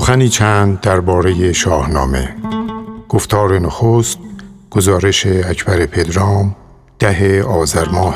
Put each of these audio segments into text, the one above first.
سخنی چند درباره شاهنامه. گفتار نخست، گزارش اکبر پدرام، 10 آذر ماه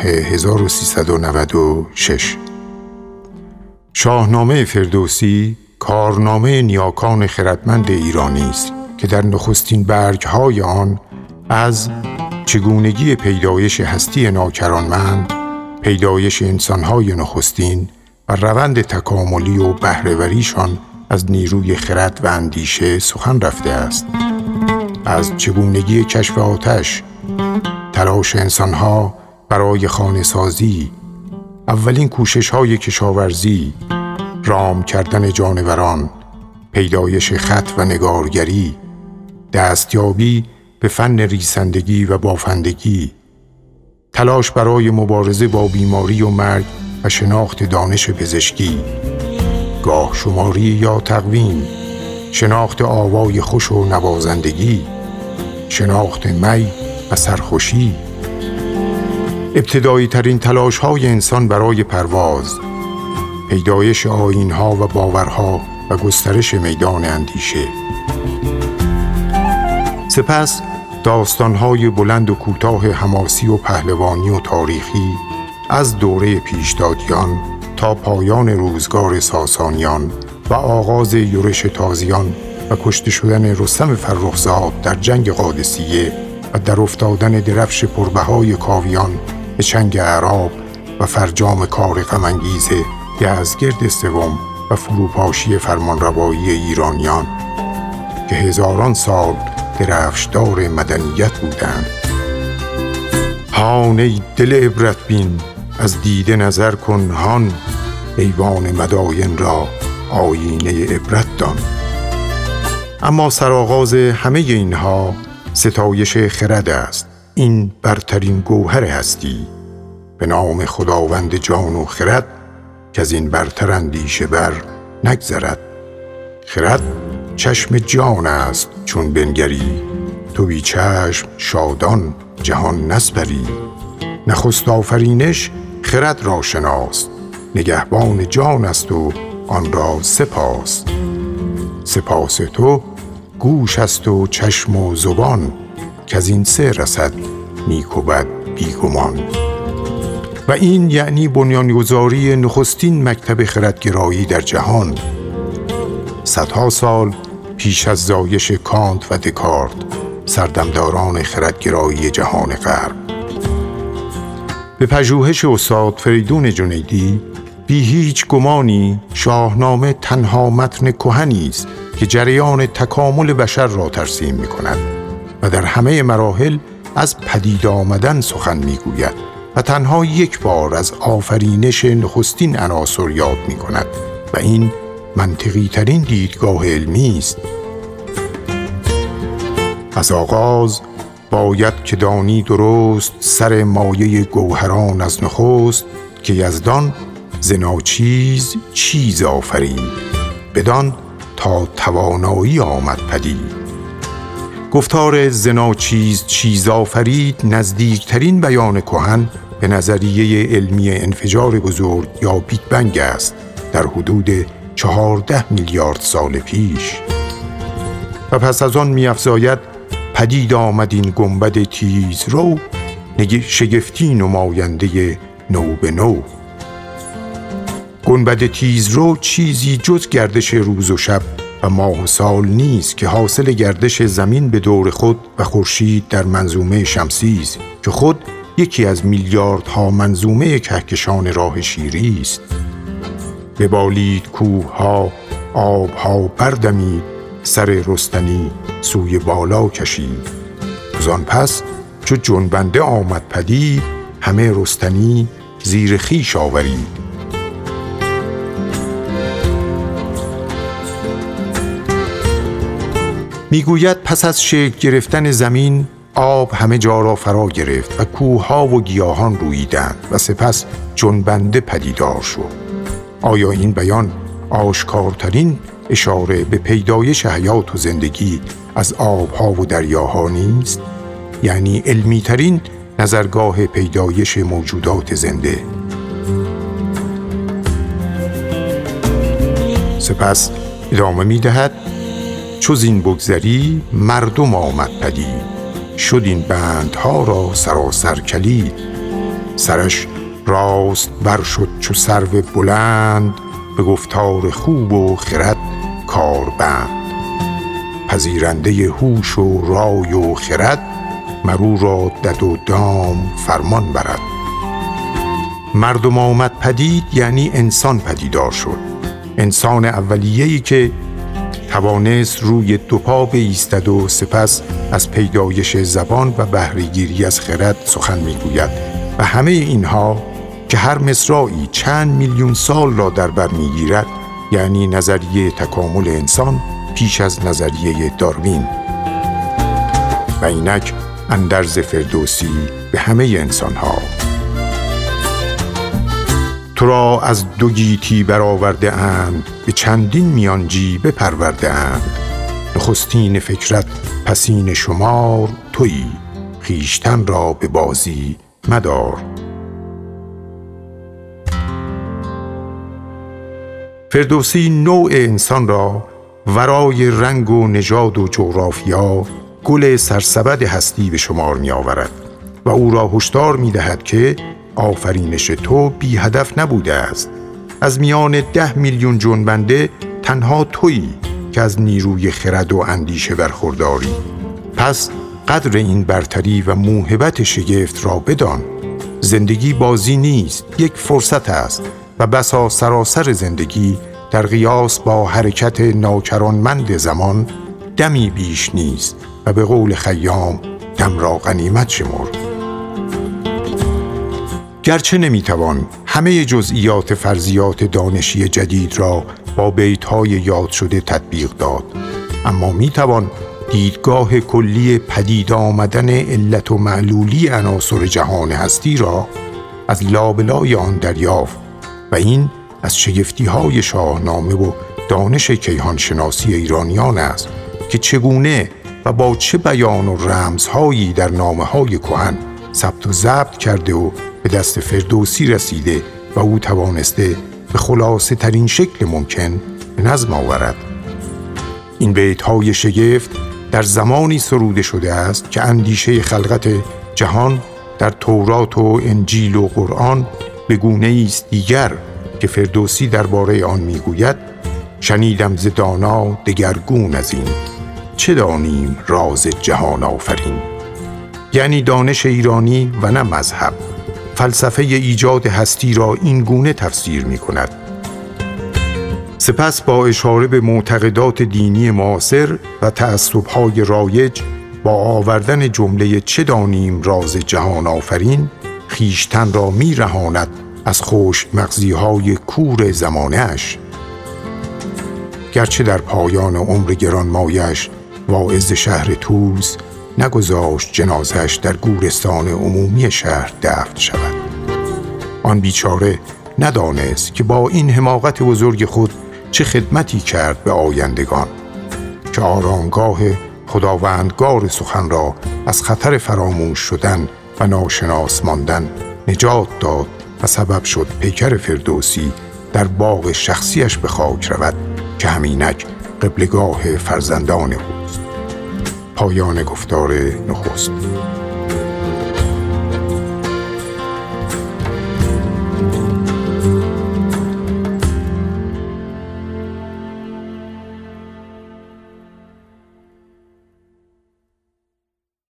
1396. شاهنامه فردوسی کارنامه نیاکان خردمند ایرانی است که در نخستین برگ‌های آن از چگونگی پیدایش هستی ناکرانمند، پیدایش انسان‌های نخستین و روند تکاملی و بهره‌وریشان از نیروی خرد و اندیشه سخن رفته است. از چگونگی کشف آتش، تلاش انسان‌ها برای خانه‌سازی، اولین کوشش‌های کشاورزی، رام کردن جانوران، پیدایش خط و نگارگری، دستیابی به فن ریسندگی و بافندگی، تلاش برای مبارزه با بیماری و مرگ و شناخت دانش پزشکی، گاه شماری یا تقویم، شناخت آوای خوش و نوازندگی، شناخت می و سرخوشی، ابتدایی ترین تلاش های انسان برای پرواز، پیدایش آیین‌ها و باورها و گسترش میدان اندیشه. سپس داستان‌های بلند و کوتاه حماسی و پهلوانی و تاریخی از دوره پیشدادیان تا پایان روزگار ساسانیان و آغاز یورش تازیان و کشته شدن رستم فرخزاد در جنگ قادسیه و در افتادن درفش پربهای کاویان به چنگ اعراب و فرجام کار غم‌انگیز یزدگرد سوم و فروپاشی فرمانروایی ایرانیان که هزاران سال درفشدار مدنیت بودند. هان ای دل عبرت بین، از دیده نظر کن هان، ایوان مداین را آیینه عبرت دان. اما سرآغاز همه اینها ستایش خرد است، این برترین گوهر هستی. به نام خداوند جان و خرد که از این برتر اندیشه بر نگذرد. خرد چشم جان است چون بنگری، تو بی چشم شادان جهان نسپری. نخست آفرینش خرد را شناس، نگهبان جان است و آن را سپاس. سپاس تو گوش است و چشم و زبان، که از این سه رسد نیک و بد بیگمان. و این یعنی بنیانگذاری نخستین مکتب خردگرایی در جهان. صدها سال پیش از زایش کانت و دکارت، سردمداران خردگرایی جهان غرب. به پژوهش استاد فریدون جنیدی، بی هیچ گمانی شاهنامه تنها متن کهنی است که جریان تکامل بشر را ترسیم می‌کند و در همه مراحل از پدید آمدن سخن می‌گوید و تنها یک بار از آفرینش نخستین عناصر یاد می‌کند و این منطقی ترین دیدگاه علمی است. از آغاز باید که دانی درست، سر مایه گوهران از نخست، که یزدان ز ناچیز چیز آفرید، بدان تا توانایی آمد پدید. گفتار ز ناچیز چیز آفرید نزدیکترین بیان کهن به نظریه علمی انفجار بزرگ یا بیگ بنگ است در حدود 14 میلیارد سال پیش. و پس از آن می‌افزاید پدید آمد این گنبد تیز رو، شگفتی نماینده نو به نو. گنبد تیز رو چیزی جز گردش روز و شب و ماه و سال نیست که حاصل گردش زمین به دور خود و خورشید در منظومه شمسی است که خود یکی از میلیاردها منظومه کهکشان راه شیری است. ببالید کوه‌ها، آب‌ها بردمید، سر رستنی سوی بالا کشید. زان پس چو جنبنده آمد پدید، همه رستنی زیر خویش آورید. میگوید پس از شکل گرفتن زمین، آب همه جا را فرا گرفت و کوه‌ها و گیاهان روییدند و سپس جنبنده پدیدار شد. آیا این بیان آشکارترین اشاره به پیدایش حیات و زندگی از آبها و دریاها نیست؟ یعنی علمی ترین نظرگاه پیدایش موجودات زنده. سپس ادامه می دهد: چو زین بگذری مردم آمد پدید، شد این بندها را سراسر کلید. سرش راست بر شد چو سرو بلند، به گفتار خوب و خرد کاربند. پذیرنده هوش و رای و خرد، مرو را دد و دام فرمان برد. مردم آمد پدید یعنی انسان پدیدار شد. انسان اولیه‌ای که توانست روی دو پا بایستد و سپس از پیدایش زبان و بهره‌گیری از خرد سخن میگوید و همه اینها که هر مصرعی چند میلیون سال را در بر میگیرد، یعنی نظریه تکامل انسان پیش از نظریه داروین. و اینک اندرز فردوسی به همه انسانها: تو را از دو گیتی برآورده اند، به چندین میانجی بپرورده اند. نخستین فکرت پسین شمار، تویی خویشتن را به بازی مدار. فردوسی نوع انسان را ورای رنگ و نژاد و جغرافیا گل سرسبد هستی به شمار می آورد و او را هشدار می دهد که آفرینش تو بی هدف نبوده است. از میان 10 میلیون جنبنده تنها تویی که از نیروی خرد و اندیشه برخورداری. پس قدر این برتری و موهبت شگفت را بدان. زندگی بازی نیست، یک فرصت است و بسا سراسر زندگی در قیاس با حرکت ناکرانمند زمان دمی بیش نیست و به قول خیام دم را غنیمت شمر. گرچه نمیتوان همه جزئیات فرضیات دانشی جدید را با بیت‌های یاد شده تطبیق داد، اما میتوان دیدگاه کلی پدید آمدن علت و معلولی عناصر جهان هستی را از لابلای آن دریافت و این از شگفتی‌های شاهنامه و دانش کیهانشناسی ایرانیان است که چگونه و با چه بیان و رمزهایی در نامه‌های کهن ثبت و ضبط کرده و به دست فردوسی رسیده و او توانسته به خلاصه ترین شکل ممکن به نظم آورد. این بیت‌های شگفت در زمانی سروده شده است که اندیشه خلقت جهان در تورات و انجیل و قرآن به گونه‌ای است دیگر که فردوسی درباره آن میگوید: شنیدم ز دانا دگرگون از این، چه دانیم راز جهان آفرین. یعنی دانش ایرانی و نه مذهب فلسفه ایجاد هستی را این گونه تفسیر می کند. سپس با اشاره به معتقدات دینی معاصر و تعصب‌های رایج با آوردن جمله چه دانیم راز جهان آفرین، خویشتن را می رهاند از خشک مغزی‌های کور زمانه‌اش. گرچه در پایان عمر گرانمایش واعظ شهر طوس نگذاشت جنازه‌اش در گورستان عمومی شهر دفن شود. آن بیچاره ندانست که با این حماقت بزرگ خود چه خدمتی کرد به آیندگان، که آرامگاه خداوندگار سخن را از خطر فراموش شدن و ناشناس ماندن نجات داد و سبب شد پیکر فردوسی در باغ شخصیش به خاک رود که همینک قبلگاه فرزندان اوست. پایان گفتار نخست.